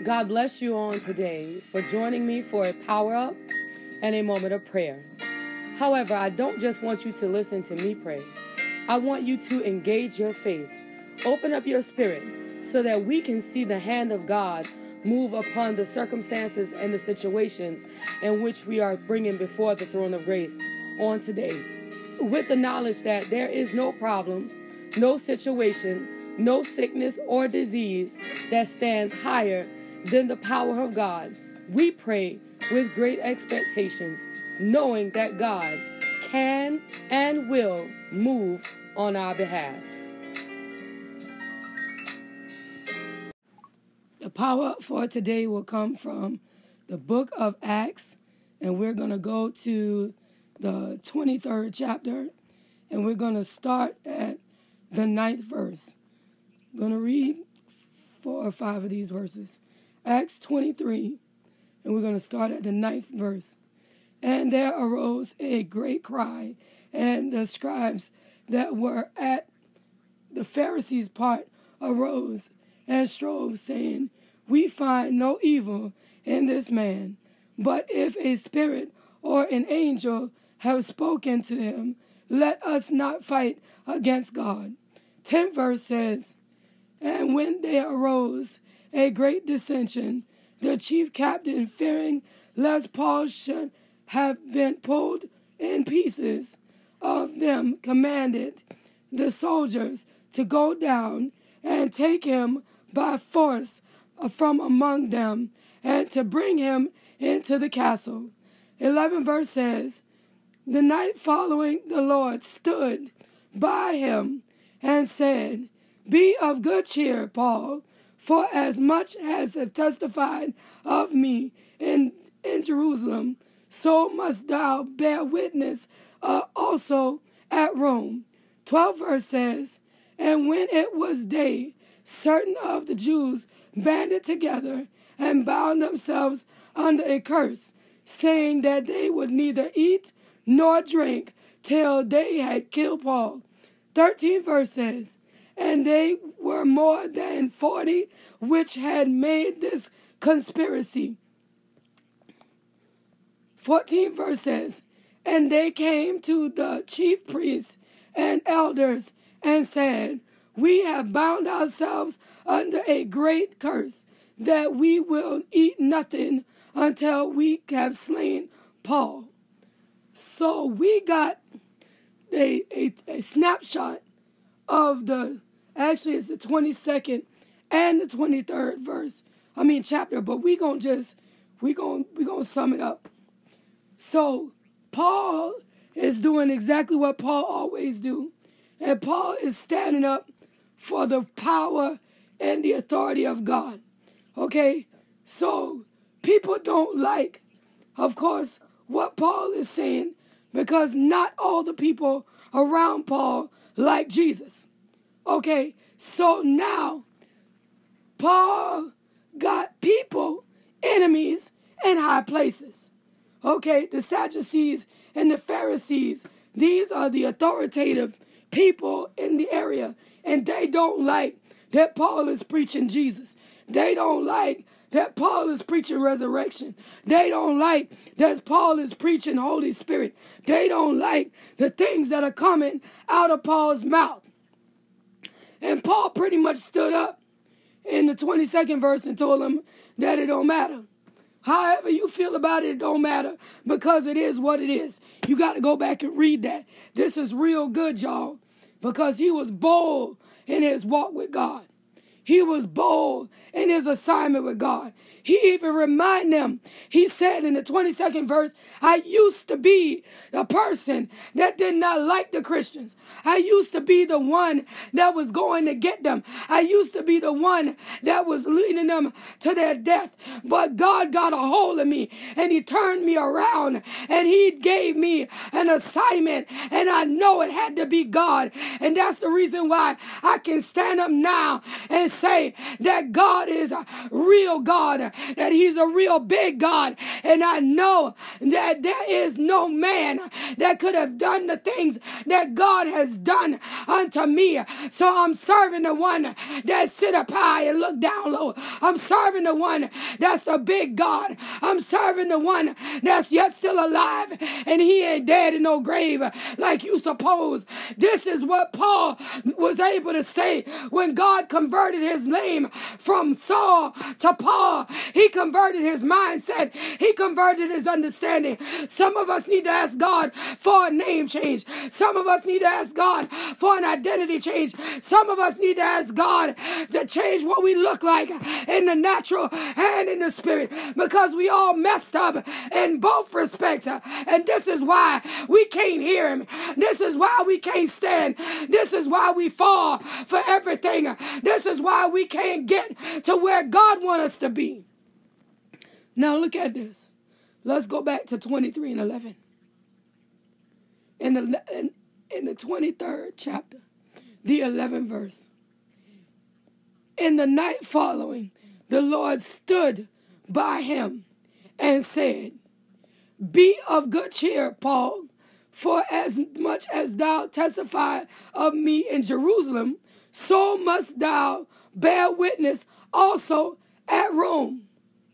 God bless you on today for joining me for a power up and a moment of prayer. However, I don't just want you to listen to me pray. I want you to engage your faith. Open up your spirit so that we can see the hand of God move upon the circumstances and the situations in which we are bringing before the throne of grace on today. With the knowledge that there is no problem, no situation, no sickness or disease that stands higher than the power of God. We pray with great expectations, knowing that God can and will move on our behalf. The power for today will come from the book of Acts, and we're going to go to the 23rd chapter, and we're going to start at the 9th verse. I'm going to read 4 or 5 of these verses. Acts 23, and we're going to start at the 9th verse. And there arose a great cry, and the scribes that were at the Pharisees' part arose and strove, saying, We find no evil in this man, but if a spirit or an angel have spoken to him, let us not fight against God. 10th verse says, And when there arose a great dissension, the chief captain, fearing lest Paul should have been pulled in pieces of them, commanded the soldiers to go down and take him by force from among them and to bring him into the castle. 11th verse says, The night following the Lord stood by him and said, Be of good cheer, Paul, for as much as have testified of me in Jerusalem, so must thou bear witness also at Rome. 12th verse says, And when it was day, certain of the Jews banded together and bound themselves under a curse, saying that they would neither eat nor drink till they had killed Paul. 13th verse says, And they were more than 40 which had made this conspiracy. 14th verse says, And they came to the chief priests and elders and said, We have bound ourselves under a great curse, that we will eat nothing until we have slain Paul. So we got a snapshot of actually it's the 22nd and the 23rd chapter, but we gonna sum it up. So Paul is doing exactly what Paul always do. And Paul is standing up for the power and the authority of God. Okay? So people don't like, of course, what Paul is saying, because not all the people around Paul like Jesus. Okay? So now Paul got people, enemies, in high places. Okay? The Sadducees and the Pharisees, these are the authoritative people in the area, and they don't like that Paul is preaching Jesus. They don't like that Paul is preaching resurrection. They don't like that Paul is preaching Holy Spirit. They don't like the things that are coming out of Paul's mouth. And Paul pretty much stood up in the 22nd verse and told them that it don't matter. However you feel about it don't matter, because it is what it is. You got to go back and read that. This is real good, y'all, because he was bold in his walk with God. He was bold in his assignment with God. He even reminded them, he said in the 22nd verse, I used to be the person that did not like the Christians. I used to be the one that was going to get them. I used to be the one that was leading them to their death. But God got a hold of me and he turned me around and he gave me an assignment, and I know it had to be God. And that's the reason why I can stand up now and say that God is a real God that he's a real big God. And I know that there is no man that could have done the things that God has done unto me. So I'm serving the one that sit up high and look down low. I'm serving the one that's the big God. I'm serving the one that's yet still alive, and he ain't dead in no grave like you suppose. This is what Paul was able to say when God converted his name from Saul to Paul. He converted his mindset. He converted his understanding. Some of us need to ask God for a name change. Some of us need to ask God for an identity change. Some of us need to ask God to change what we look like in the natural and in the spirit, because we all messed up in both respects. And this is why we can't hear him. This is why we can't stand. This is why we fall for everything. This is why we can't get to where God wants us to be. Now look at this. Let's go back to 23:11. In the 23rd chapter, the 11th verse. In the night following, the Lord stood by him and said, "Be of good cheer, Paul, for as much as thou testify of me in Jerusalem, so must thou bear witness also at Rome."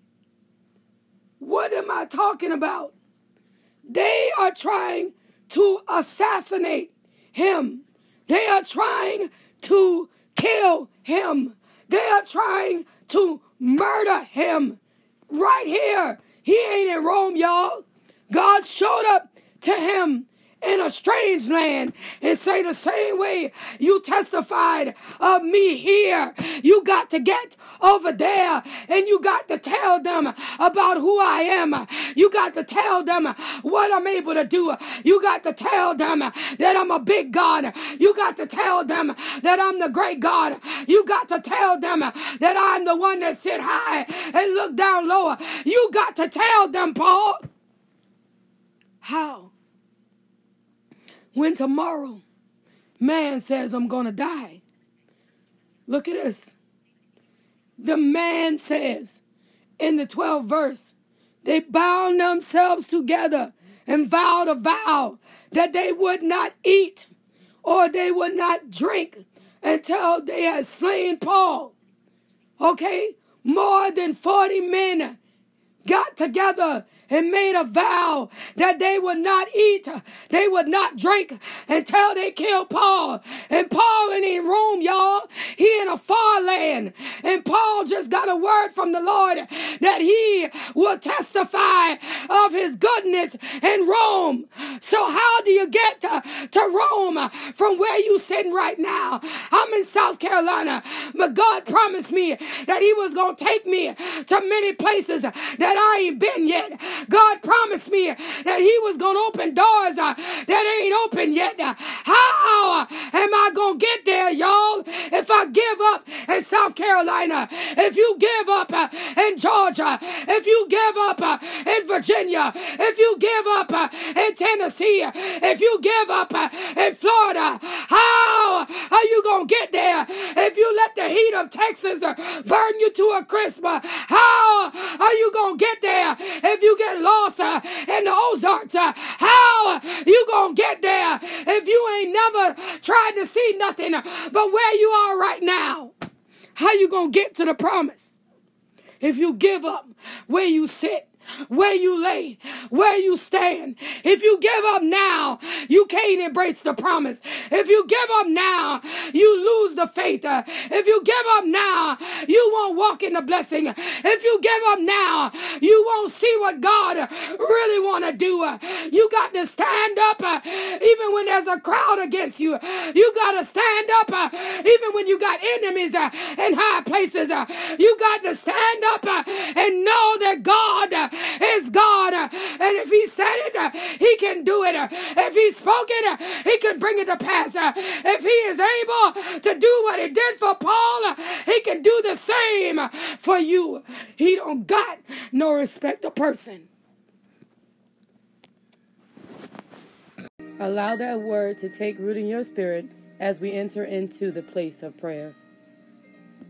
What am I talking about? They are trying to assassinate him. They are trying to kill him. They are trying to murder him. Right here. He ain't in Rome, y'all. God showed up to him in a strange land and say the same way you testified of me here, you got to get over there and you got to tell them about who I am. You got to tell them what I'm able to do. You got to tell them that I'm a big God. You got to tell them that I'm the great God. You got to tell them that I'm the one that sit high and look down lower. You got to tell them, Paul. How? When tomorrow man says I'm going to die. Look at this. The man says in the 12th verse, they bound themselves together and vowed a vow that they would not eat or they would not drink until they had slain Paul. Okay? More than 40 men got together and made a vow that they would not eat, they would not drink until they killed Paul. And Paul ain't in Rome, y'all. He in a far land. And Paul just got a word from the Lord that he will testify of his goodness in Rome. So how do you get to Rome from where you sitting right now? I'm in South Carolina, but God promised me that he was going to take me to many places that I ain't been yet. God promised me that he was going to open doors that ain't open yet. How am I going to get there, y'all? If I give up in South Carolina, if you give up in Georgia, if you give up in Virginia, if you give up in Tennessee, if you give up in Florida, how are you going to get there? If you let the heat of Texas burn you to a crisp, how are you going to get there? If you get lost in the Ozarks, how you going to get there if you ain't never tried to see nothing but where you are right now? How you going to get to the promise if you give up where you sit, where you lay, where you stand? If you give up now, you can't embrace the promise. If you give up now, you lose the faith. If you give up now, you won't walk in the blessing. If you give up now, you won't see what God really want to do. You got to stand up even when there's a crowd against you. You got to stand up even when you got enemies in high places. You got to stand up and know that God is God. And if he said it, he can do it. If he spoke it, he can bring it to pass. If he is able to do what he did for Paul, he can do the same for you. He don't got no respect of person. Allow that word to take root in your spirit as we enter into the place of prayer.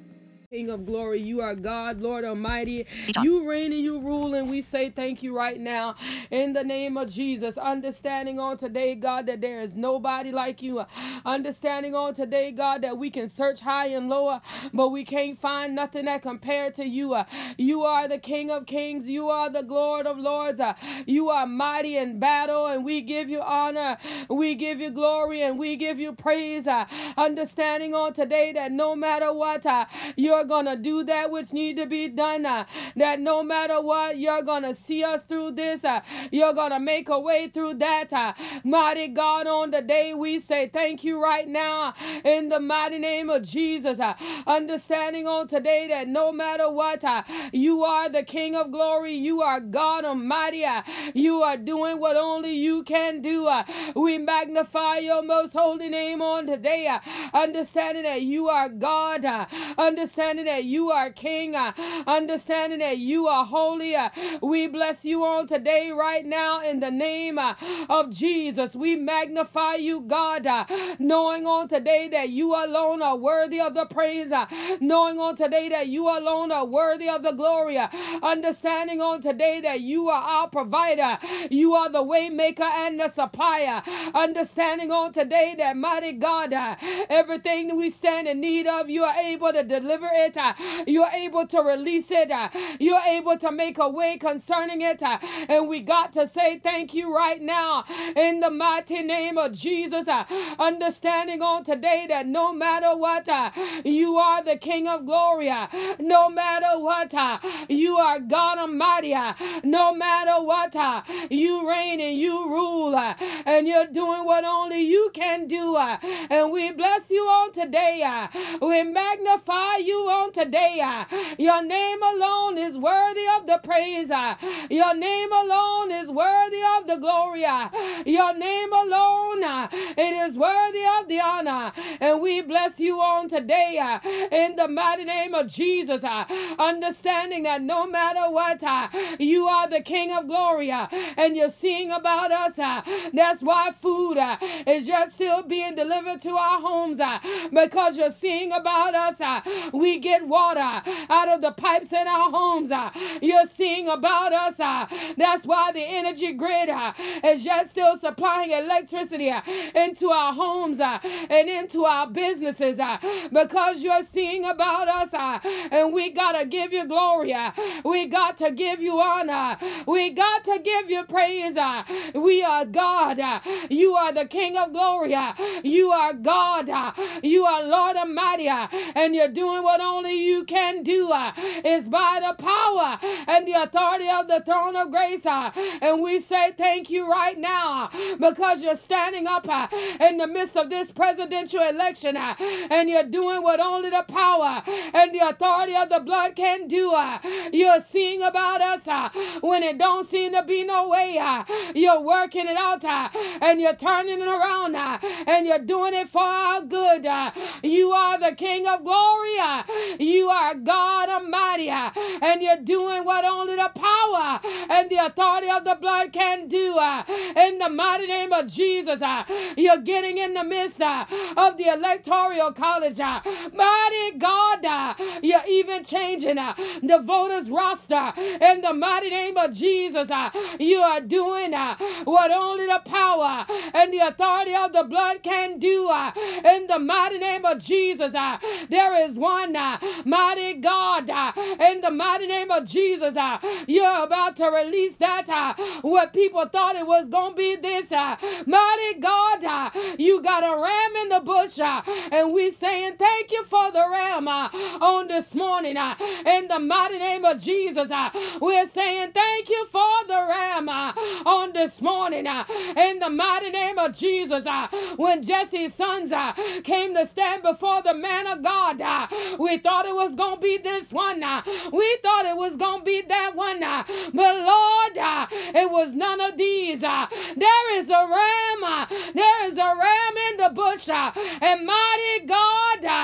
King of glory, you are God, Lord Almighty. You reign and you rule, and we say thank you right now in the name of Jesus. Understanding on today, God, that there is nobody like you. Understanding on today, God, that we can search high and low, but we can't find nothing that compared to you. You are the King of kings. You are the Lord of lords. You are mighty in battle, and we give you honor. We give you glory, and we give you praise. Understanding on today that no matter what, you're going to do that which need to be done. That no matter what, you're going to see us through this. You're going to make a way through that. Mighty God, on the day we say thank you right now in the mighty name of Jesus. Understanding on today that no matter what, you are the King of glory. You are God Almighty. You are doing what only you can do. We magnify your most holy name on today. Understanding that you are God. Understanding that you are King, understanding that you are holy. We bless you on today right now in the name of Jesus. We magnify you, God, knowing on today that you alone are worthy of the praise, knowing on today that you alone are worthy of the glory, understanding on today that you are our provider, you are the way maker and the supplier, understanding on today that, mighty God, everything that we stand in need of, you are able to deliver it. You're able to release it. You're able to make a way concerning it. And we got to say thank you right now in the mighty name of Jesus. Understanding on today that no matter what, you are the King of glory. No matter what, you are God Almighty. No matter what, you reign and you rule. And you're doing what only you can do. And we bless you on today. We magnify you on today. Your name alone is worthy of the praise. Your name alone is worthy of the glory. Your name alone, it is worthy of the honor. And we bless you on today in the mighty name of Jesus. Understanding that no matter what, you are the King of glory. And you're seeing about us. That's why food is just still being delivered to our homes. Because you're seeing about us. We get water out of the pipes in our homes. You're seeing about us. That's why the energy grid is yet still supplying electricity into our homes and into our businesses, because you're seeing about us. And we got to give you glory. We got to give you honor. We got to give you praise. We are God. You are the King of glory. You are God. You are Lord Almighty. And you're doing what only you can do. Is by the power and the authority of the throne of grace. And we say thank you right now, because you're standing up in the midst of this presidential election, and you're doing what only the power and the authority of the blood can do. You're seeing about us when it don't seem to be no way. You're working it out, and you're turning it around, and you're doing it for our good. You are the King of glory. You are God Almighty, and you're doing what only the power and the authority of the blood can do. In the mighty name of Jesus, you're getting in the midst of the electoral college. Mighty God, you're even changing the voters roster. In the mighty name of Jesus, you are doing what only the power and the authority of the blood can do. In the mighty name of Jesus, there is one mighty God. In the mighty name of Jesus, you're about to release that what people thought it was going to be this. Mighty God, you got a ram in the bush, and we saying thank you for the ram on this morning. In the mighty name of Jesus, we're saying thank you for the ram on this morning. In the mighty name of Jesus, when Jesse's sons came to stand before the man of God, we thought it was going to be this one. We thought it was going to be that one. But Lord, it was none of these. There is a ram. There is a ram in the bush. And mighty God,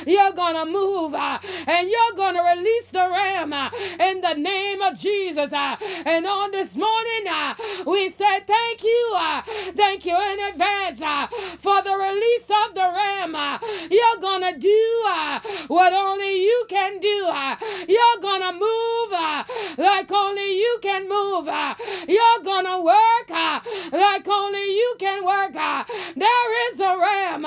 You're going to move and you're going to release the ram in the name of Jesus. And on this morning, we say thank you. Thank you in advance for the release of the ram. You're going to do what only you can do. You're going to move like only you can move. You're going to work like only you can work. There is a ram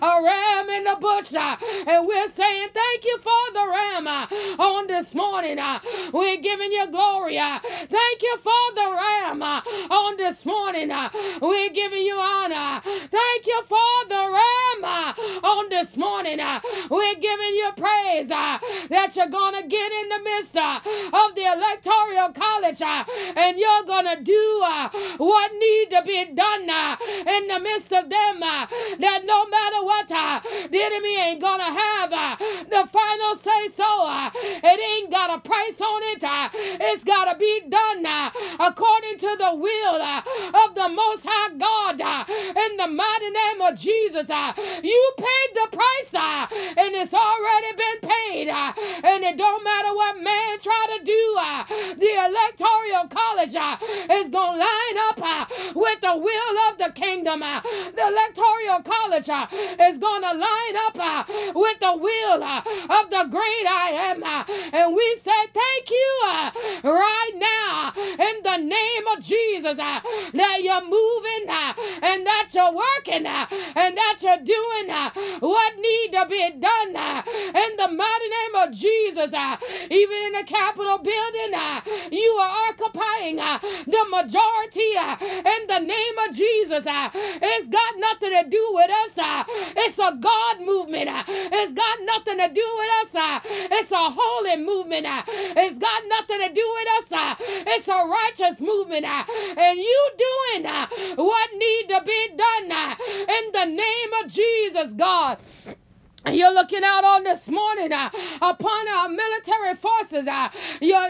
in the bush. And we're saying thank you for the ram on this morning. We're giving you glory. Thank you for the ram on this morning. We're giving you honor. Thank you for the ram on this morning. We're giving you praise that you're going to get in the midst of the electoral college and you're going to do what need to be done in the midst of them, that no matter what, the enemy ain't going to have the final say so. It ain't got a price on it. It's got to be done according to the will of the Most High God. In the mighty name of Jesus, you paid the price and it's already been paid. And it don't matter what man try to do. The electoral college is going to line up with the will of the kingdom. The electoral college is going to line up with the will of the great I am. And we say thank you right now in the name of Jesus that you're moving and that you're working and that you're doing what need to be done in the mighty name of Jesus. Even in the Capitol building, you are occupying the majority in the name of Jesus. It's got nothing to do with us. It's a God movement. It's got nothing to do with us. It's a holy movement. It's got nothing to do with us. It's a righteous movement. And you doing what need to be done in the name of Jesus, God. You're looking out on this morning upon our military forces. You're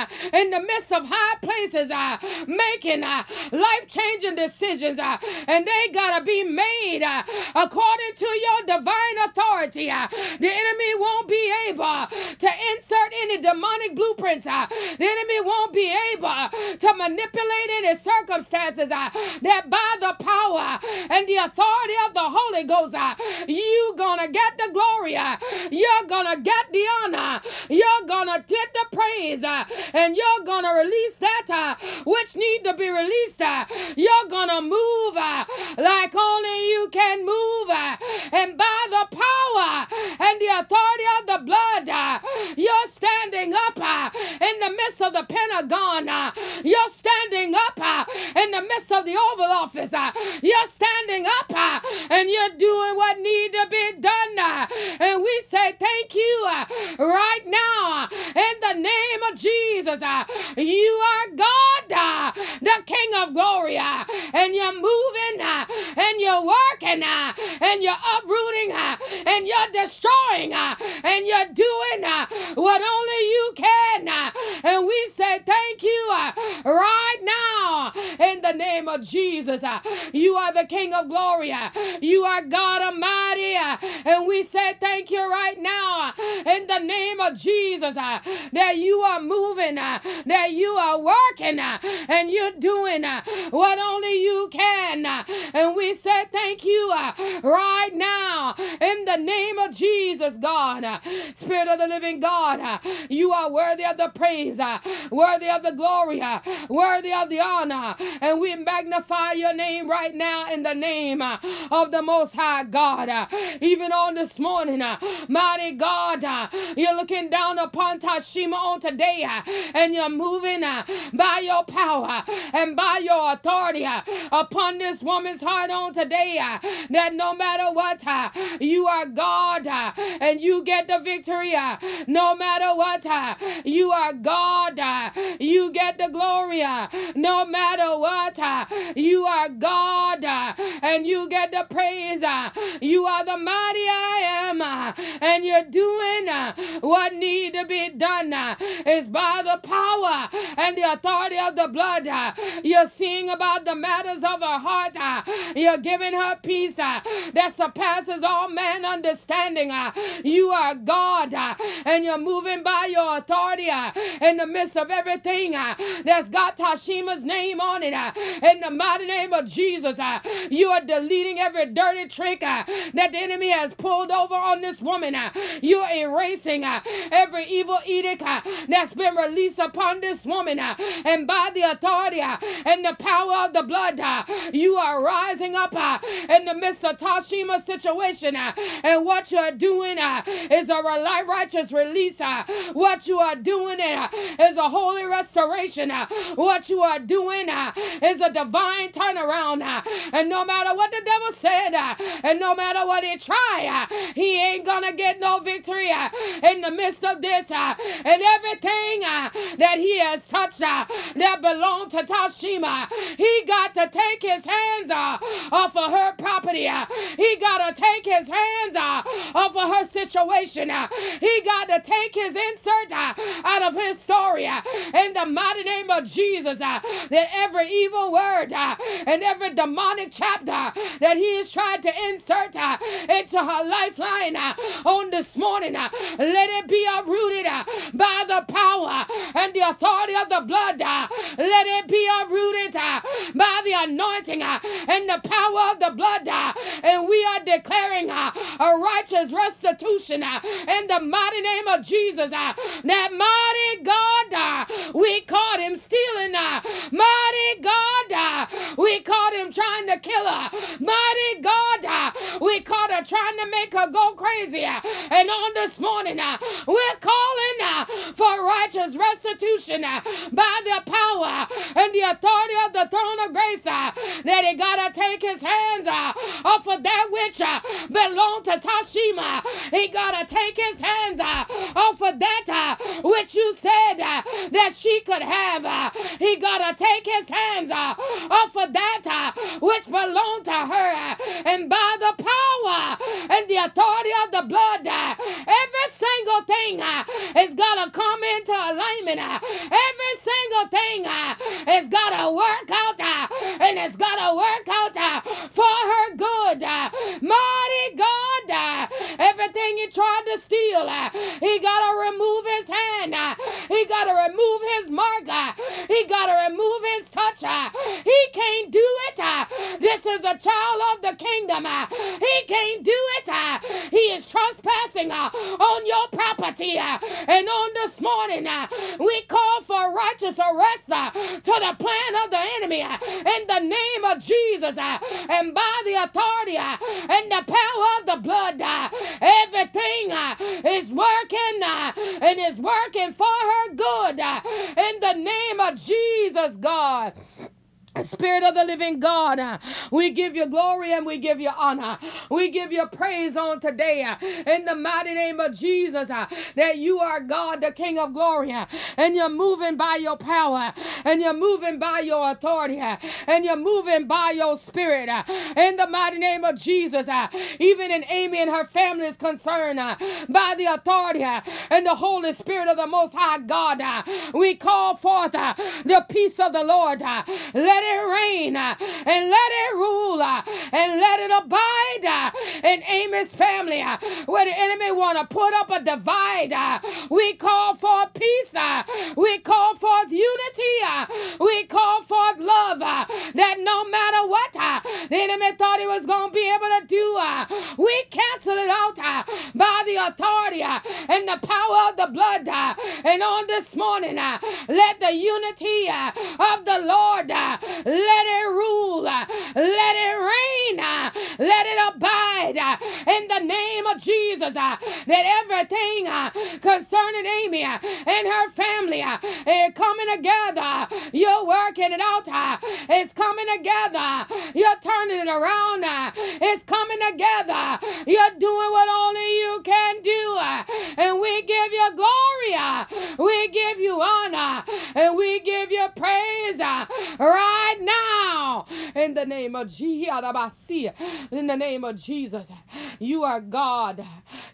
in the midst of high places making life-changing decisions. And they got to be made according to your divine authority. The enemy won't be able to insert any demonic blueprints. The enemy won't be able to manipulate any circumstances. That by the power and the authority of the Holy Ghost, you gonna get the glory. You're gonna get the honor. You're gonna get the praise. And you're gonna release that which need to be released. You're gonna move like only you can move. And by the power and the authority of the blood, you're standing up in the midst of the Pentagon. You're standing up in the midst of the Oval Office. You're standing up and you're doing what need to be done. And we say thank you right now in the name of Jesus. You are God, the King of glory, and you're moving and you're working and you're uprooting and you're destroying and you're doing what only you can. And we say thank you right now in the name of Jesus. You are the King of glory. You are God Almighty. And we say thank you right now in the name of Jesus that you are moving, that you are working, and you're doing what only you can. And we say thank you right now in the name of Jesus, God. Spirit of the living God, you are worthy of the praise, worthy of the glory, worthy of the honor. And we magnify your name right now in the name of the Most High God. Even on this morning, mighty God, you're looking down upon Tashima on today, and you're moving by your power and by your authority upon this woman's heart on today, that no matter what, you are God and you get the victory. No matter what, you are God, you get the glory. No matter what, you are God and you get the praise. You are the mighty I am. kingdom and you're doing what need to be done. Is by the power and the authority of the blood. You're seeing about the matters of her heart. You're giving her peace that surpasses all man understanding. You are God, and you're moving by your authority in the midst of everything that's got Tashima's name on it. In the mighty name of Jesus, you are deleting every dirty trick that the enemy has pulled over on this woman. You're erasing every evil edict that's been released upon this woman. And by the authority and the power of the blood, you are rising up in the midst of Tashima's situation. And what you're doing is a righteous release. What you are doing is a holy restoration. What you are doing is a divine turnaround. And no matter what the devil said, and no matter what he tried, he ain't gonna get no victory in the midst of this. And everything that he has touched that belonged to Tashima, he got to take his hands off of her property. He got to take his hands off of her situation. He got to take his insert out of his story. In the mighty name of Jesus, that every evil word and every demonic chapter that he has tried to insert into her lifeline on this morning, let it be uprooted by the power and the authority of the blood. Let it be uprooted by the anointing and the power of the blood. And we are declaring a righteous restitution in the mighty name of Jesus. That mighty God, we caught him stealing. Mighty God, we caught him trying to kill her. Mighty God, we caught her trying to make her go crazy. And on this morning, we're calling for righteous restitution by the power and the authority of the throne of grace. That he gotta take his hands off of that which belonged to Tashima. He gotta take his hands off of that which you said that she could have. He gotta take his hands off of that which belonged to her. And by the power and the authority of the blood, every single thing is gotta come into alignment. Every single thing is gotta work out, and it's gotta work out for her good. Mighty God, everything he tried to steal, he gotta remove his hand. He gotta remove his mark. He gotta remove his touch. He can't do it. This is a child of the kingdom. He can't do it. He is trespassing on your property. And on this morning, we call for righteous arrest to the plan of the enemy in the name of Jesus. And by the authority and the power of the blood, everything is working and is working for her good in the name of Jesus, God. Spirit of the living God, we give you glory and we give you honor. We give you praise on today in the mighty name of Jesus, that you are God, the King of glory, and you're moving by your power, and you're moving by your authority, and you're moving by your spirit in the mighty name of Jesus. Even in Amy and her family is concerned by the authority and the Holy Spirit of the Most High God. We call forth the peace of the Lord. Let it reign and let it rule and let it abide in Amy's family. Where the enemy want to put up a divide, we call for peace. We call forth unity. We call forth love. That no matter what the enemy thought he was going to be able to do, we cancel it out by the authority and the power of the blood. And on this morning, let the unity of the Lord, let it rule, let it reign, let it abide in the name of Jesus. That everything concerning Amy and her family is coming together. You're working it out. It's coming together. You're turning it around. It's coming together. You're doing what only you can do. And we give you glory. We give you honor. And we give you praise right now. In the name of Jesus. In the name of Jesus. You are God.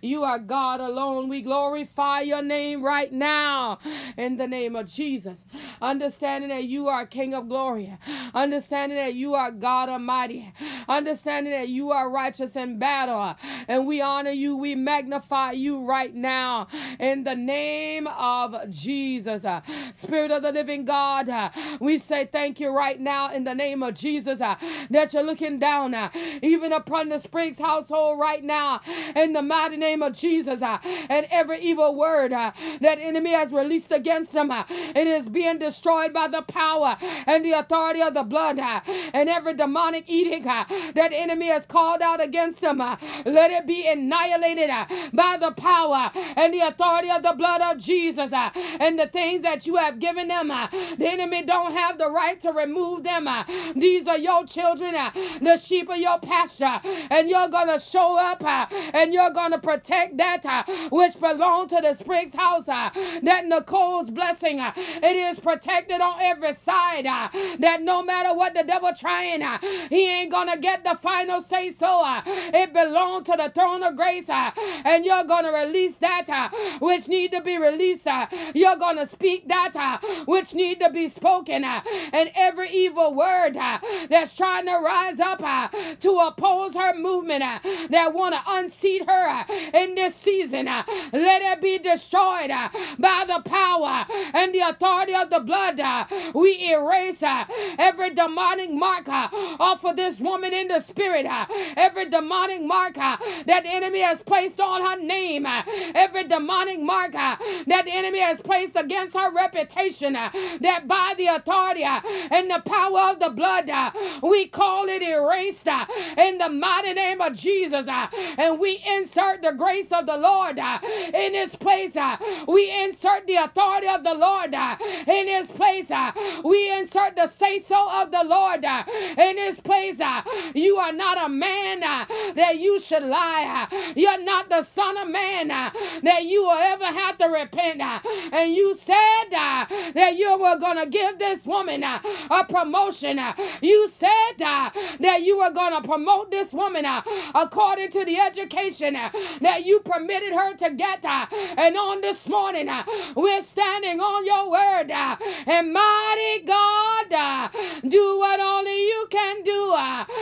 You are God alone. We glorify your name right now in the name of Jesus. Understanding that you are King of glory. Understanding that you are God Almighty. Understanding that you are righteous in battle. And we honor you. We magnify you right now in the name of Jesus. Spirit of the living God, we say thank you right now in the name of Jesus that you're looking down even upon the Spriggs household right now in the mighty name of Jesus. And every evil word that enemy has released against them, it is being destroyed by the power and the authority of the blood. And every demonic edict that enemy has called out against them, let it be annihilated by the power and the authority of the blood of Jesus. And the things that you have given them, the enemy don't have the right to remove them. These are your children, the sheep of your pasture, and you're going to show up and you're going to protect that which belongs to the Spriggs house. That Nicole's blessing, it is protected on every side. That no matter what the devil trying, he ain't going to get the final say so. It belongs to the throne of grace, and you're going to release that which need to be released. You're going to speak that which need to be spoken. And every evil word that's trying to rise up to oppose her movement, that want to unseat her in this season, let it be destroyed by the power and the authority of the blood. We erase every demonic mark off of this woman in the spirit, every demonic mark that the enemy has placed on her name, every demonic mark that the enemy has placed against her reputation, that by the authority and the power of the blood, we call it erased in the mighty name of Jesus. And we insert the grace of the Lord in this place. We insert the authority of the Lord in this place. We insert the say-so of the Lord in this place. You are not a man that you should lie. You're not the son of man that you will ever have to repent. And you said that you were going to give this woman a promotion. You said that you were going to promote this woman according to the education that you permitted her to get. And on this morning, we're standing on your word. And mighty God, do what only you can do.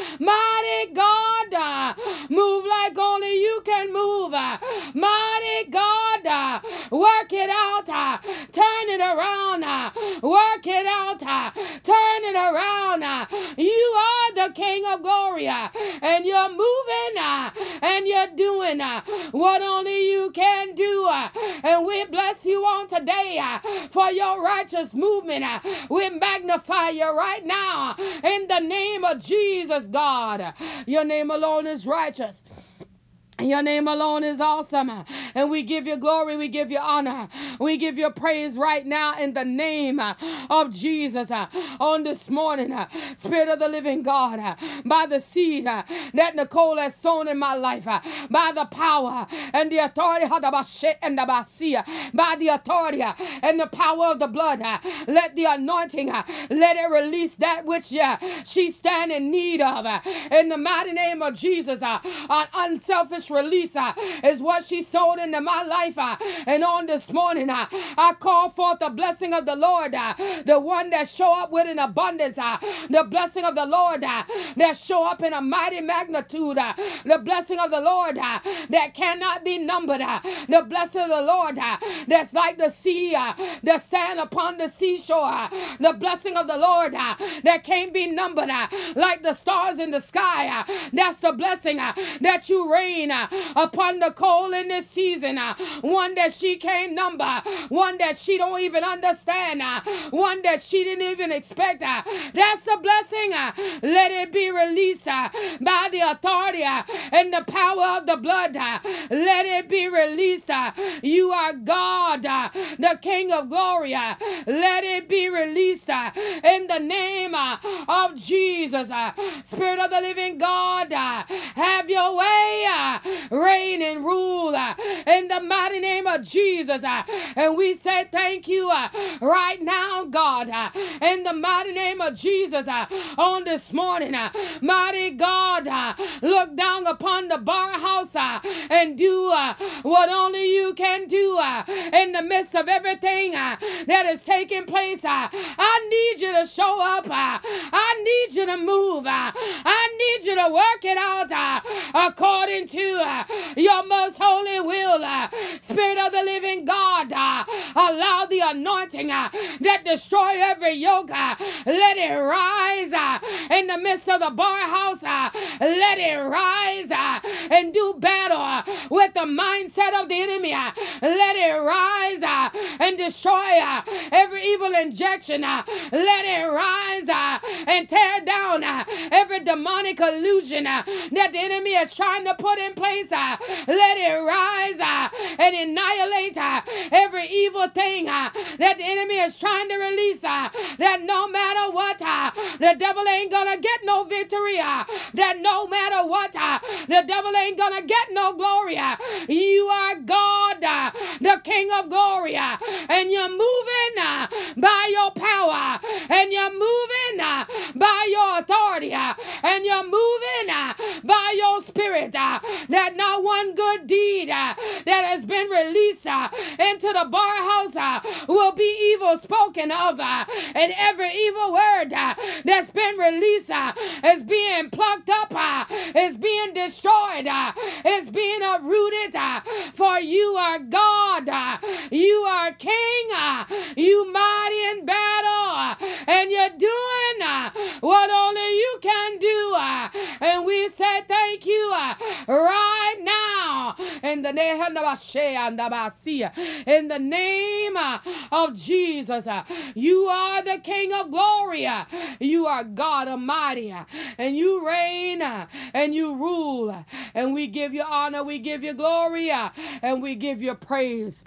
Mighty God, move like only you can move. Mighty God, work it out. Turn it around. Work it out. Turn it around. You are the King of glory. And you're moving and you're doing what only you can do. And we bless you on today for your righteous movement. We magnify you right now in the name of Jesus, God. Your name alone is righteous. Your name alone is awesome. And we give you glory. We give you honor. We give you praise right now in the name of Jesus. On this morning, Spirit of the living God, by the seed that Nicole has sown in my life, by the power and the authority, by the authority and the power of the blood, let the anointing, let it release that which she stands in need of. In the mighty name of Jesus, an unselfish release is what she sold into my life. And on this morning, I call forth the blessing of the Lord, the one that show up with an abundance, the blessing of the Lord that show up in a mighty magnitude, the blessing of the Lord that cannot be numbered, the blessing of the Lord that's like the sea, the sand upon the seashore, the blessing of the Lord that can't be numbered, like the stars in the sky. That's the blessing that you rain upon Nicole in this season, one that she can't number, one that she don't even understand, one that she didn't even expect. That's the blessing. Let it be released by the authority and the power of the blood. Let it be released. You are God, the King of glory. Let it be released in the name of Jesus. Spirit of the living God, have your way reign and rule in the mighty name of Jesus. And we say thank you right now, God, in the mighty name of Jesus. On this morning, mighty God, look down upon the bar house and do what only you can do in the midst of everything that is taking place. I need you to show up. I need you to move. I need you to work it out according to your most holy will. Spirit of the living God, allow the anointing that destroy every yoke. Let it rise in the midst of the bar house. Let it rise and do battle with the mindset of the enemy. Let it rise and destroy every evil injection. Let it rise and tear down every demonic illusion that the enemy is trying to put in place. Let it rise and annihilate every evil thing that the enemy is trying to release. That no matter what, the devil ain't gonna get no victory. That no matter what, the devil ain't gonna get no glory. You are God, the King of glory, and you're moving by your power, and you're moving by your authority, and you're moving by your spirit. That not one good deed that has been released into the bar house will be evil spoken of, and every evil word that's been released is being plucked up, is being destroyed, is being uprooted. For you are God, you are King, you mighty in battle, and you're doing what only you can do. And we say thank you right now in the name of Jesus. You are the King of glory. You are God Almighty, and you reign and you rule, and we give you honor, we give you glory, and we give you praise.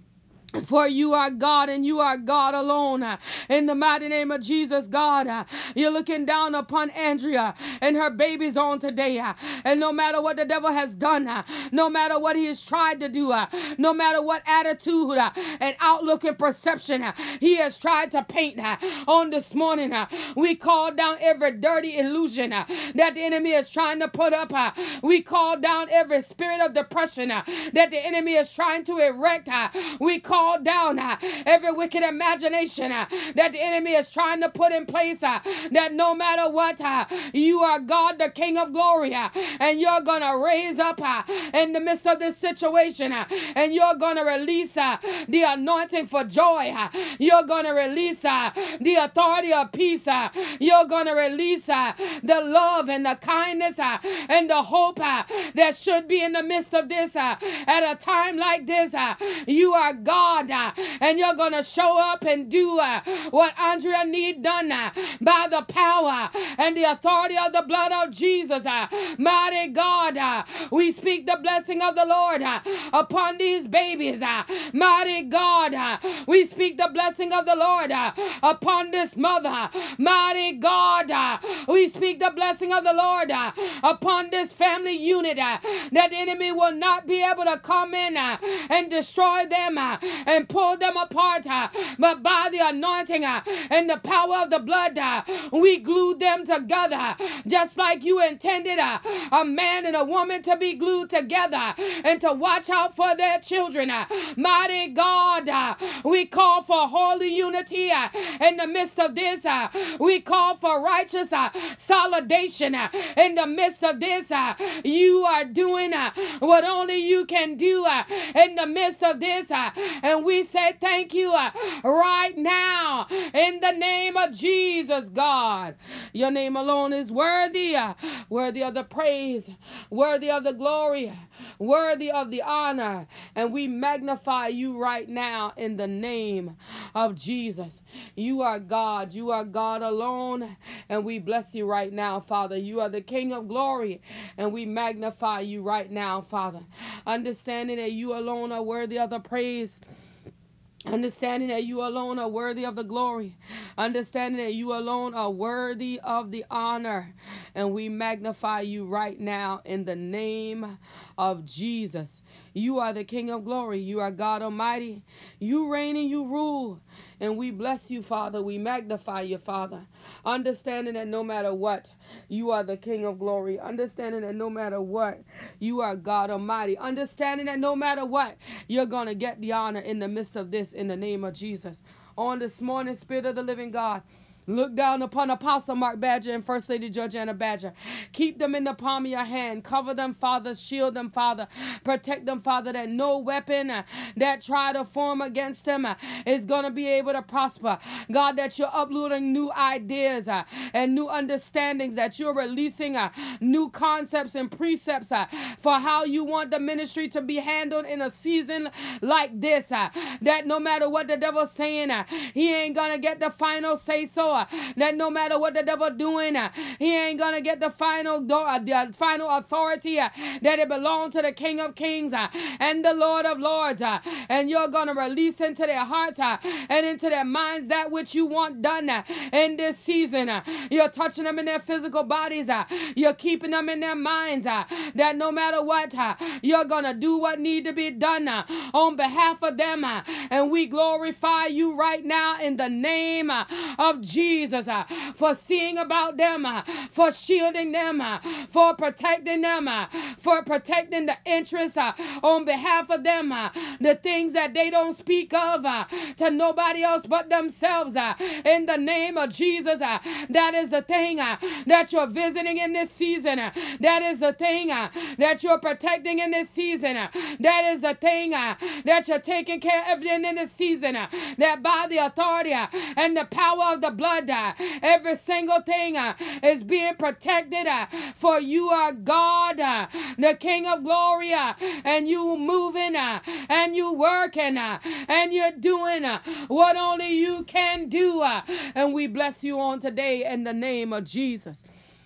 For you are God and you are God alone. In the mighty name of Jesus, God, you're looking down upon Andrea and her babies on today. And no matter what the devil has done, no matter what he has tried to do, no matter what attitude and outlook and perception he has tried to paint on this morning, we call down every dirty illusion that the enemy is trying to put up. We call down every spirit of depression that the enemy is trying to erect. We call down every wicked imagination that the enemy is trying to put in place, that no matter what, you are God, the King of glory, and you're going to raise up in the midst of this situation, and you're going to release the anointing for joy. You're going to release the authority of peace. You're going to release the love and the kindness and the hope that should be in the midst of this at a time like this. You are God, and you're going to show up and do what Andrea need done by the power and the authority of the blood of Jesus. Mighty God, we speak the blessing of the Lord upon these babies. Mighty God, we speak the blessing of the Lord upon this mother. Mighty God, we speak the blessing of the Lord upon this family unit, that the enemy will not be able to come in and destroy them and pull them apart, but by the anointing and the power of the blood, we glue them together, just like you intended a man and a woman to be glued together and to watch out for their children. Mighty God, we call for holy unity in the midst of this. We call for righteous solidation in the midst of this. You are doing what only you can do in the midst of this, and we say thank you right now in the name of Jesus, God. Your name alone is worthy, worthy of the praise, worthy of the glory, worthy of the honor, and we magnify you right now in the name of Jesus. You are God alone, and we bless you right now, Father. You are the King of glory, and we magnify you right now, Father, understanding that you alone are worthy of the praise, Understanding that you alone are worthy of the glory. Understanding that you alone are worthy of the honor. And we magnify you right now in the name of Jesus. You are the King of glory. You are God Almighty. You reign and you rule. And we bless you, Father. We magnify you, Father. Understanding that no matter what, you are the King of glory. Understanding that no matter what, you are God Almighty. Understanding that no matter what, you're going to get the honor in the midst of this in the name of Jesus. On this morning, Spirit of the living God, look down upon Apostle Mark Badger and First Lady Georgiana Badger. Keep them in the palm of your hand. Cover them, Father. Shield them, Father. Protect them, Father, that no weapon that try to form against them is going to be able to prosper. God, that you're uploading new ideas and new understandings, that you're releasing new concepts and precepts for how you want the ministry to be handled in a season like this. That no matter what the devil's saying, he ain't going to get the final say-so. That no matter what the devil doing, he ain't gonna get the final authority that it belongs to the King of Kings and the Lord of Lords. And you're gonna release into their hearts and into their minds that which you want done in this season. You're touching them in their physical bodies. You're keeping them in their minds. That no matter what, you're gonna do what need to be done on behalf of them. And we glorify you right now in the name of Jesus, for seeing about them, for shielding them, for protecting them, for protecting the interests on behalf of them, the things that they don't speak of to nobody else but themselves. In the name of Jesus, that is the thing that you're visiting in this season. That is the thing that you're protecting in this season. That is the thing that you're taking care of in this season. That by the authority and the power of the blood, every single thing is being protected, for you are God, the King of glory, and you moving and you working and you're doing what only you can do. And we bless you on today in the name of Jesus.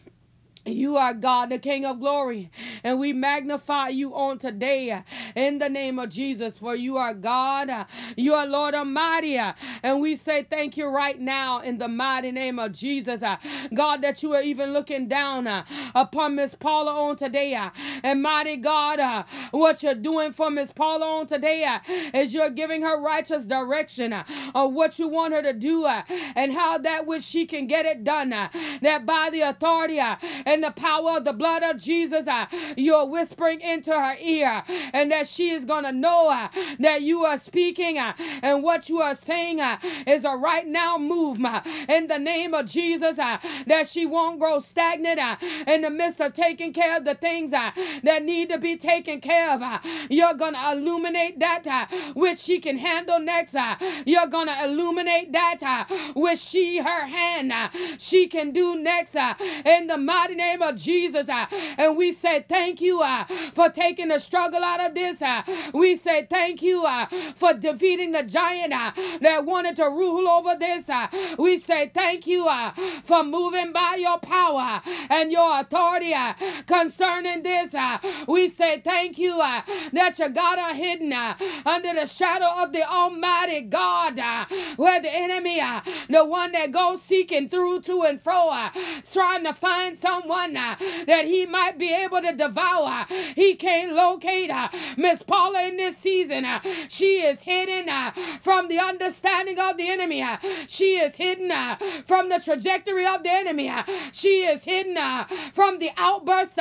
You are God, the King of glory, and we magnify you on today in the name of Jesus, for you are God, you are Lord Almighty, and we say thank you right now in the mighty name of Jesus. God, that you are even looking down upon Miss Paula on today, and mighty God, what you're doing for Miss Paula on today is you're giving her righteous direction of what you want her to do and how that which she can get it done, that by the authority and the power of the blood of Jesus, you're whispering into her ear, and that she is going to know that you are speaking and what you are saying is a right now movement in the name of Jesus, that she won't grow stagnant in the midst of taking care of the things that need to be taken care of. You're going to illuminate that which she can handle next. You're going to illuminate that which her hand she can do next in the mighty name of Jesus. And we say thank you for taking the struggle out of this. We say thank you for defeating the giant that wanted to rule over this. We say thank you for moving by your power and your authority concerning this. We say thank you that you got her hidden under the shadow of the Almighty God, where the enemy, the one that goes seeking through to and fro, trying to find someone that he might be able to devour. He can't locate Miss Paula in this season. She is hidden from the understanding of the enemy. She is hidden from the trajectory of the enemy. She is hidden from the outbursts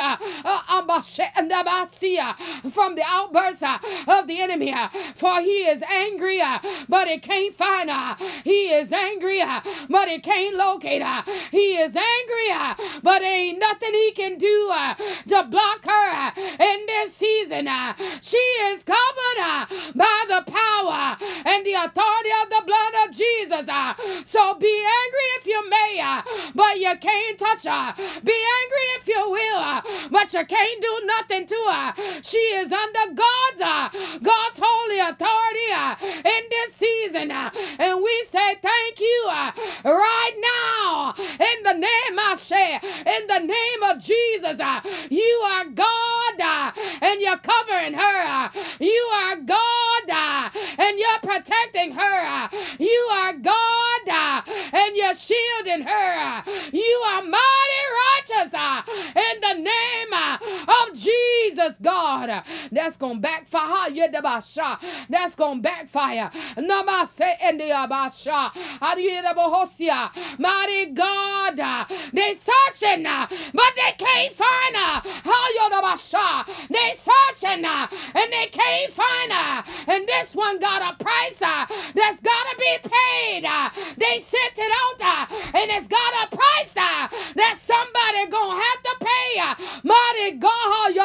from the outbursts of the enemy. For he is angry, but it can't find her. He is angry, but it can't locate her. He is angry, but ain't nothing he can do to block her in this season. She is covered by the power and the authority of the blood of Jesus. So be angry if you may, but you can't touch her. Be angry if you will, but you can't do nothing to her. She is under God's holy authority in this season. And we say thank you right now in the name of Jesus. You are God and you're covering her. You are God and you're protecting her. You are God, and you're shielding her. You are mighty righteous in the name of Jesus, God. That's going to backfire. That's going to backfire. Mighty God, they searching, but they can't find her. They searching, and they can't find her. And this one got a price that's got to be paid. They sent it out, and it's got a price that somebody going to have to pay. Mighty God,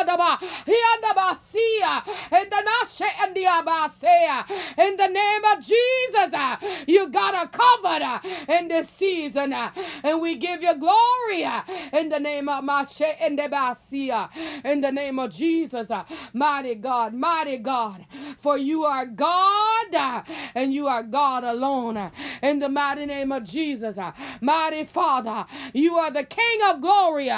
in the name of Jesus, you got a covered in this season, and we give you glory in the name of Mashe and Debasia, in the name of Jesus, mighty God, for you are God, and you are God alone, in the mighty name of Jesus, mighty Father, you are the King of glory.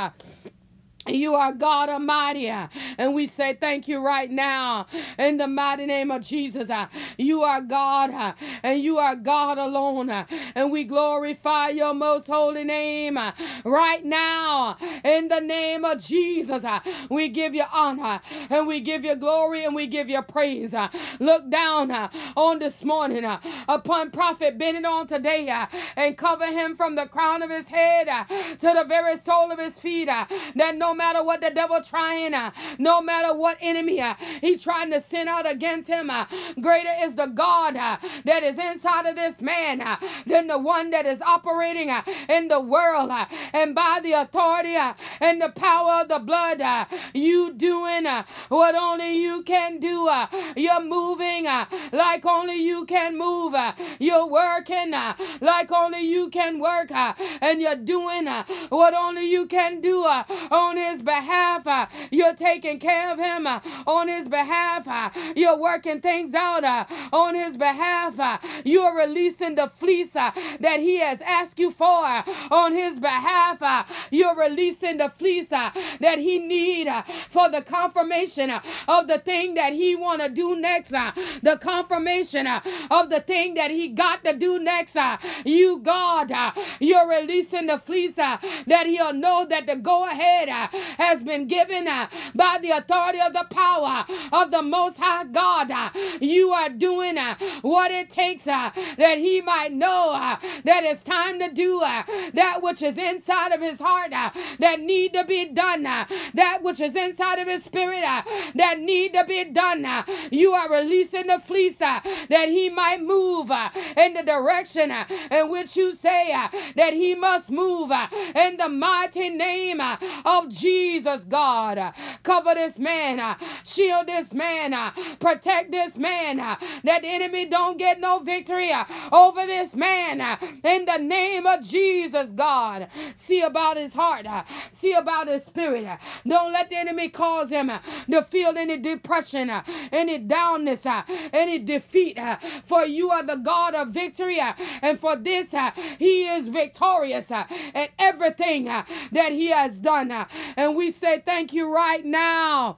You are God Almighty, and we say thank you right now in the mighty name of Jesus. You are God, and you are God alone, and we glorify your most holy name right now in the name of Jesus. We give you honor, and we give you glory, and we give you praise. Look down on this morning upon Prophet Bennett on today, and cover him from the crown of his head to the very sole of his feet, that no matter what the devil trying, no matter what enemy he trying to send out against him, greater is the God that is inside of this man than the one that is operating in the world. And by the authority and the power of the blood, you doing what only you can do. You're moving like only you can move. You're working like only you can work. And you're doing what only you can do on his behalf. You're taking care of him on his behalf. You're working things out on his behalf. You're releasing the fleece that he has asked you for on his behalf. You're releasing the fleece that he need for the confirmation of the thing that he want to do next. The confirmation of the thing that he got to do next. You, God, you're releasing the fleece that he'll know that the go ahead has been given by the authority of the power of the Most High God. You are doing what it takes that he might know that it's time to do that which is inside of his heart that need to be done, that which is inside of his spirit that need to be done. You are releasing the fleece that he might move in the direction in which you say that he must move in the mighty name of Jesus, God. Cover this man, shield this man, protect this man, that the enemy don't get no victory over this man in the name of Jesus, God. See about his heart, see about his spirit. Don't let the enemy cause him to feel any depression, any downness, any defeat, for you are the God of victory, and for this he is victorious at everything that he has done. And we say thank you right now.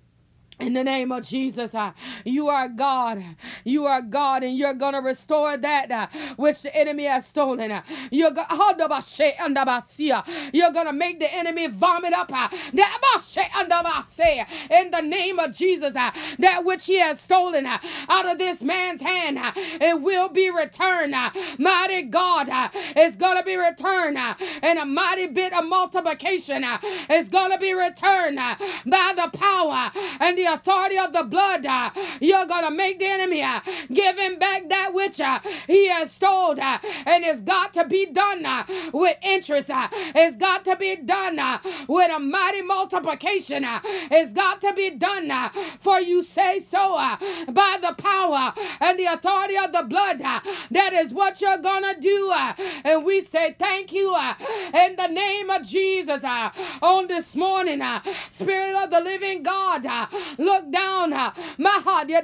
In the name of Jesus, you are God. You are God, and you're going to restore that which the enemy has stolen. You're going to make the enemy vomit up in the name of Jesus. That which he has stolen out of this man's hand, it will be returned. Mighty God, it's going to be returned, and a mighty bit of multiplication is going to be returned by the power and the authority of the blood. You're going to make the enemy give him back that which he has stolen, and it's got to be done with interest. It's got to be done with a mighty multiplication. It's got to be done for you say so by the power and the authority of the blood. That is what you're going to do, and we say thank you in the name of Jesus on this morning. Spirit of the living God, look down, mighty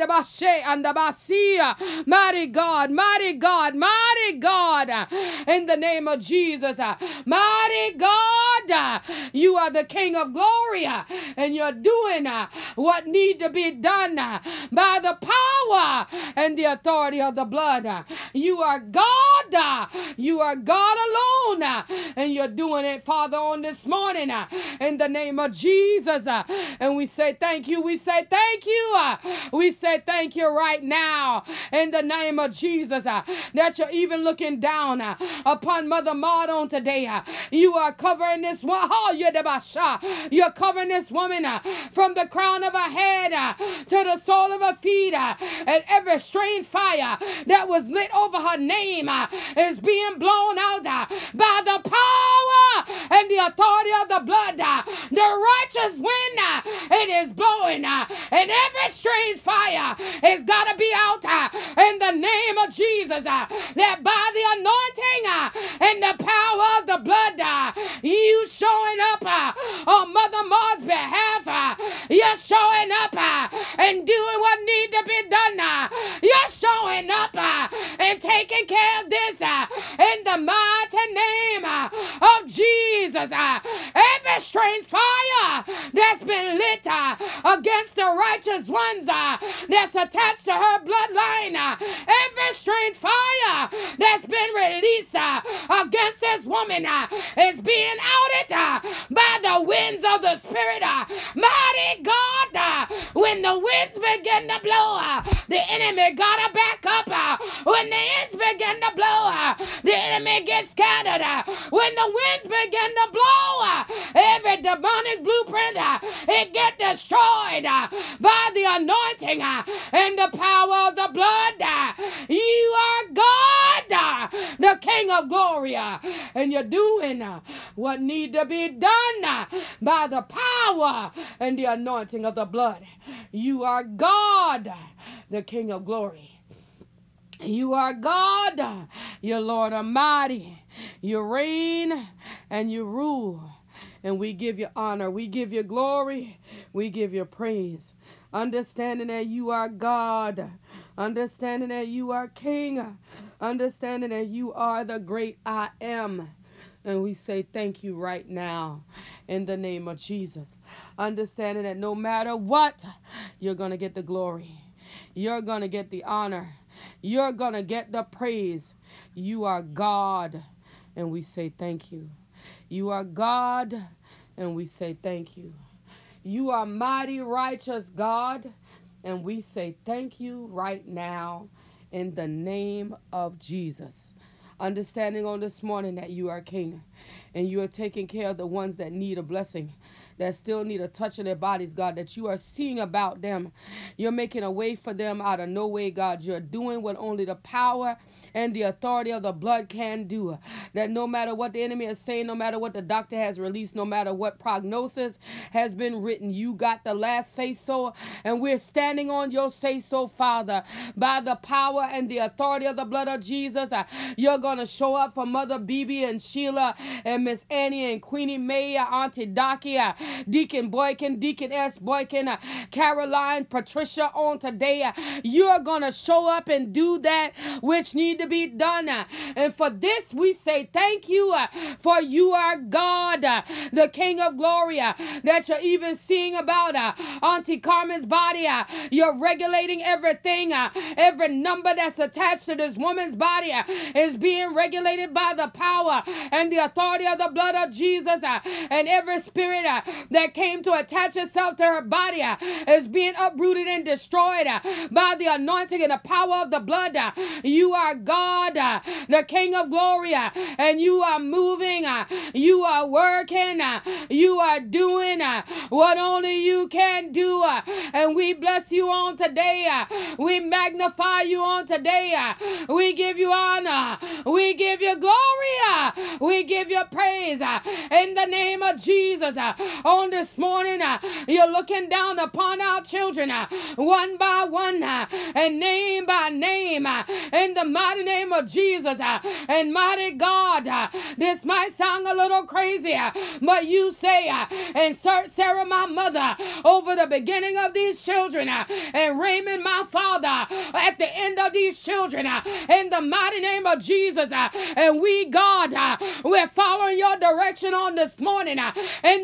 God, mighty God, mighty God, in the name of Jesus, mighty God, you are the King of glory, and you're doing what need to be done by the power power and the authority of the blood. You are God. You are God alone. And you're doing it, Father, on this morning in the name of Jesus. And we say thank you. We say thank you. We say thank you right now in the name of Jesus that you're even looking down upon Mother Maud on today. You are covering this one. You're covering this woman from the crown of her head to the sole of her feet, and every strange fire that was lit over her name is being blown out by the power and the authority of the blood. The righteous wind, it is blowing, and every strange fire is got to be out in the name of Jesus, that by the anointing and the power of the blood, you showing up on Mother Maud's behalf. You're showing up and doing what needs to be done. You're showing up and taking care of this in the mighty name of Jesus. Every strange fire that's been lit against the righteous ones that's attached to her bloodline, every strange fire that's been released against this woman is being outed by the winds of the Spirit. Mighty God, when the winds begin to blow, the enemy gotta back up. When the winds begin to blow, the enemy gets scattered. When the winds begin to blow, every demonic blueprint, it get destroyed by the anointing and the power of the blood. You are God, the King of glory, and you're doing what need to be done by the power and the anointing of the blood. You are God, the King of glory. You are God, your Lord Almighty. You reign and you rule. And we give you honor. We give you glory. We give you praise. Understanding that you are God. Understanding that you are King. Understanding that you are the great I am. And we say thank you right now in the name of Jesus. Understanding that no matter what, you're going to get the glory. You're going to get the honor. You're going to get the praise. You are God, and we say thank you. You are God, and we say thank you. You are mighty, righteous God, and we say thank you right now in the name of Jesus. Understanding on this morning that you are King, and you are taking care of the ones that need a blessing, that still need a touch in their bodies, God, that you are seeing about them. You're making a way for them out of no way, God. You're doing what only the power and the authority of the blood can do. That no matter what the enemy is saying, no matter what the doctor has released, no matter what prognosis has been written, you got the last say-so, and we're standing on your say-so, Father. By the power and the authority of the blood of Jesus, you're going to show up for Mother Bibi and Sheila and Miss Annie and Queenie May, Auntie Docky, Deacon Boykin, Deacon S. Boykin, Caroline, Patricia on today. You're going to show up and do that which need to be done. And for this, we say thank you, for you are God, the King of glory, that you're even seeing about Auntie Carmen's body. You're regulating everything. Every number that's attached to this woman's body is being regulated by the power and the authority of the blood of Jesus. And every spirit that came to attach itself to her body is being uprooted and destroyed by the anointing and the power of the blood. You are God, the King of glory, and you are moving, you are working, you are doing what only you can do, and we bless you on today. We magnify you on today. We give you honor. We give you glory. We give you praise in the name of Jesus. On this morning, you're looking down upon our children one by one and name by name in the mighty name of Jesus. And mighty God, this might sound a little crazy, but you say, insert Sarah, my mother, over the beginning of these children, and Raymond, my father, at the end of these children, in the mighty name of Jesus. And we, God, we're following your direction on this morning, in the mighty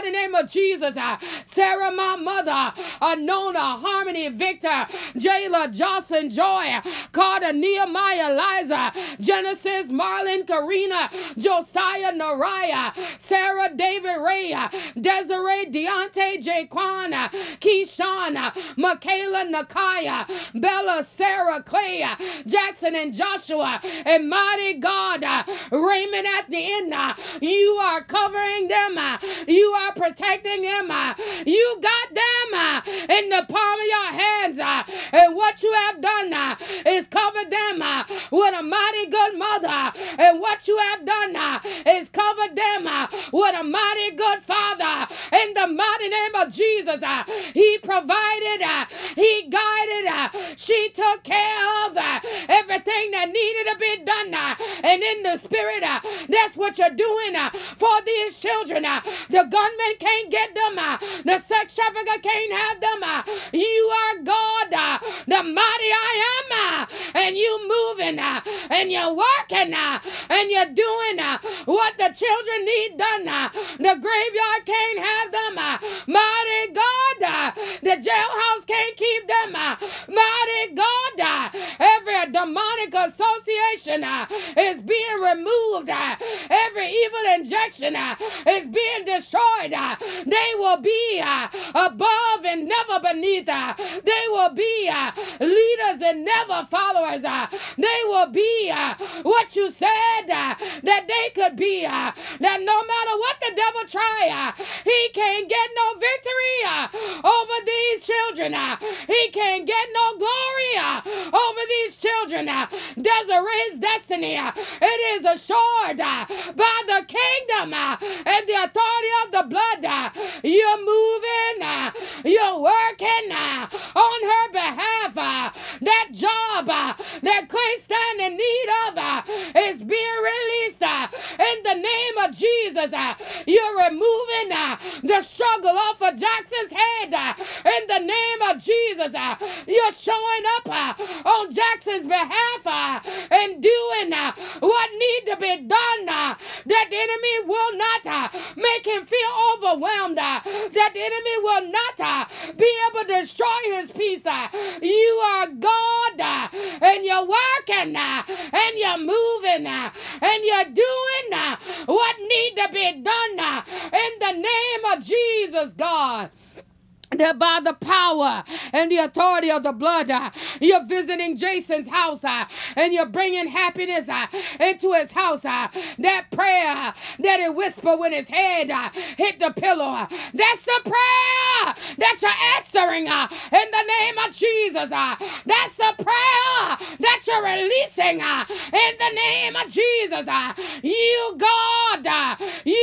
mighty name of Jesus. Sarah, my mother, Nona, Harmony, Victor, Jayla, Jocelyn, Joy, Carter, Nehemiah, Liza, Genesis, Marlon, Karina, Josiah, Nariah, Sarah, David, Ray, Desiree, Deontay, Jaquan, Keyshawn, Michaela, Nakaya, Bella, Sarah, Clay, Jackson, and Joshua, and mighty God, Raymond at the end. You are covering them. You are protecting them. You got them in the palm of your hands. And what you have done is covered them with a mighty good mother. And what you have done is covered them with a mighty good father. In the mighty name of Jesus, he provided, he guided, she took care of everything that needed to be done. And in the spirit, that's what you're doing for these children. The gunman can't get them. The sex trafficker can't have them. You are God, the mighty I am. And you moving and you're working and you're doing what the children need done. The graveyard can't have them. Mighty God, the jailhouse can't keep them. Mighty God, every demonic association is being removed. Every evil injection is being destroyed. They will be above and never beneath. They will be leaders and never followers. They will be what you said that they could be. That no matter what the devil try, he can't get no victory over these children. He can't get no glory over these children. Desiree's destiny, it is assured by the kingdom and the authority of the blood. You're moving, you're working on her behalf. That job that Clay stand in need of is being released in the name of Jesus. You're removing the struggle off of Jackson's head in the name of Jesus. You're showing up on Jackson's behalf and doing what needs to be done, that the enemy will not make him feel overwhelmed, that the enemy will not be able to destroy his peace. You are God, and you're working, and you're moving, and you're doing what needs to be done in the name of Jesus, God. That by the power and the authority of the blood, you're visiting Jason's house and you're bringing happiness into his house. That prayer that he whispered when his head hit the pillow, that's the prayer that you're answering in the name of Jesus. That's the prayer that you're releasing in the name of Jesus. You, God,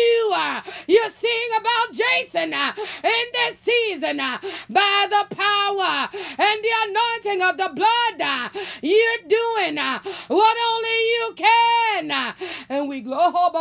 you sing about Jason in this season. By the power and the anointing of the blood, you're doing what only you can. And we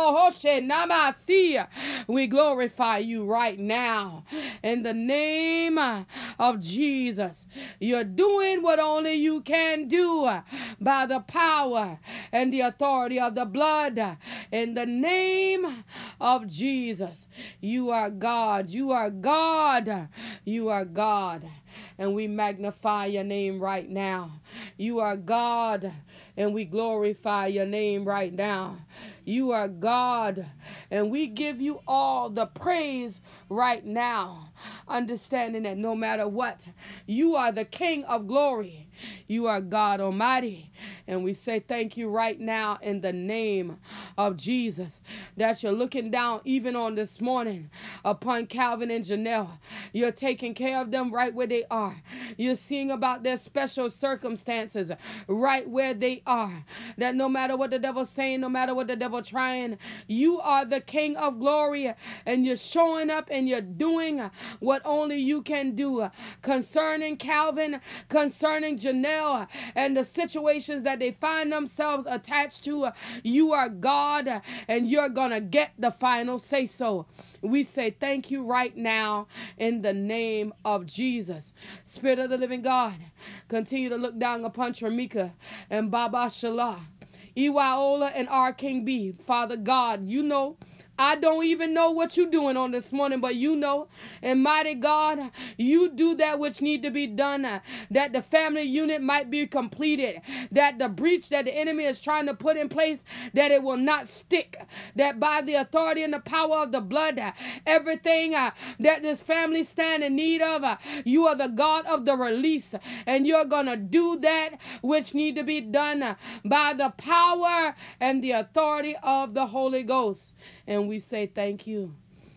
glorify you right now in the name of Jesus. You're doing what only you can do by the power and the authority of the blood in the name of Jesus. You are God. You are God. You are God, and we magnify your name right now. You are God, and we glorify your name right now. You are God, and we give you all the praise right now, understanding that no matter what, you are the King of glory. You are God Almighty, and we say thank you right now in the name of Jesus, that you're looking down even on this morning upon Calvin and Janelle. You're taking care of them right where they are. You're seeing about their special circumstances right where they are, that no matter what the devil's saying, no matter what the devil's trying, you are the King of glory, and you're showing up and you're doing what only you can do concerning Calvin, concerning Janelle, and the situations that they find themselves attached to. You are God, and you're gonna get the final say so. We say thank you right now in the name of Jesus. Spirit of the living God, continue to look down upon Tramika and Baba Shala, Iwaola and our King B. Father God, you know I don't even know what you're doing on this morning, but you know. And mighty God, you do that which need to be done, that the family unit might be completed, that the breach that the enemy is trying to put in place, that it will not stick, that by the authority and the power of the blood, everything that this family stand in need of, you are the God of the release, and you're going to do that which need to be done by the power and the authority of the Holy Ghost. And we say thank you.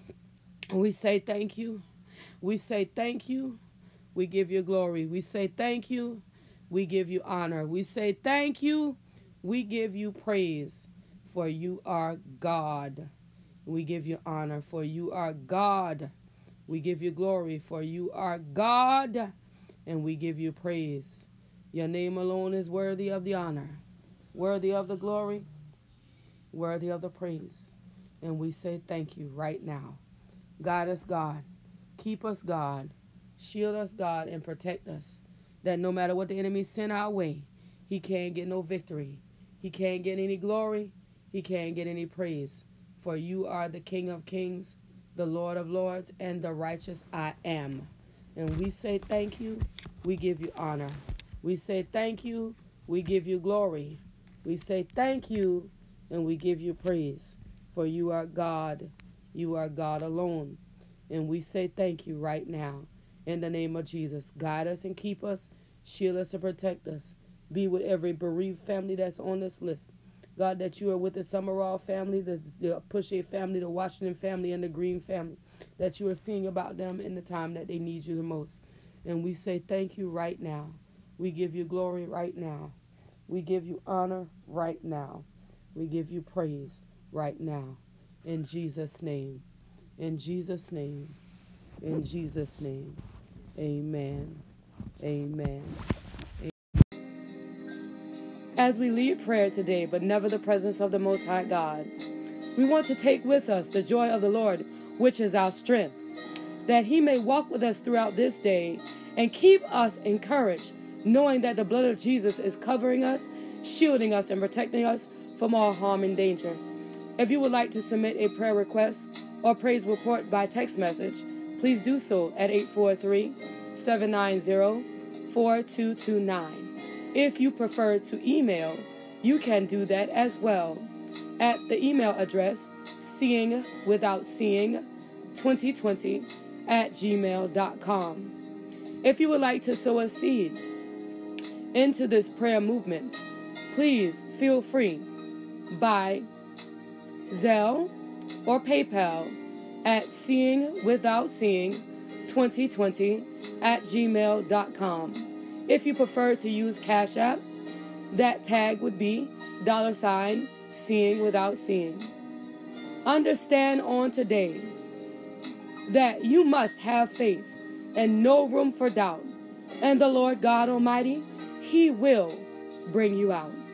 We say thank you. We say thank you. We give you glory. We say thank you. We give you honor. We say thank you. We give you praise, for you are God. We give you honor, for you are God. We give you glory, for you are God, and we give you praise. Your name alone is worthy of the honor, worthy of the glory, worthy of the praise. And we say thank you right now. Guide us, God. Keep us, God. Shield us, God, and protect us, that no matter what the enemy send our way, he can't get no victory. He can't get any glory. He can't get any praise. For you are the King of kings, the Lord of lords, and the righteous I am. And we say thank you. We give you honor. We say thank you. We give you glory. We say thank you, and we give you praise. For you are God. You are God alone. And we say thank you right now. In the name of Jesus, guide us and keep us, shield us and protect us. Be with every bereaved family that's on this list. God, that you are with the Summerall family, the Pushay family, the Washington family, and the Green family, that you are seeing about them in the time that they need you the most. And we say thank you right now. We give you glory right now. We give you honor right now. We give you praise right now. In Jesus' name. In Jesus' name. In Jesus' name. Amen. Amen. As we lead prayer today, but never the presence of the Most High God, we want to take with us the joy of the Lord, which is our strength, that he may walk with us throughout this day and keep us encouraged, knowing that the blood of Jesus is covering us, shielding us, and protecting us from all harm and danger. If you would like to submit a prayer request or praise report by text message, please do so at 843-790-4229. If you prefer to email, you can do that as well at the email address seeingwithoutseeing2020@gmail.com. If you would like to sow a seed into this prayer movement, please feel free by Zelle or PayPal at seeingwithoutseeing2020@gmail.com. If you prefer to use Cash App, that tag would be $Seeing Without Seeing. Understand on today that you must have faith and no room for doubt. And the Lord God Almighty, he will bring you out.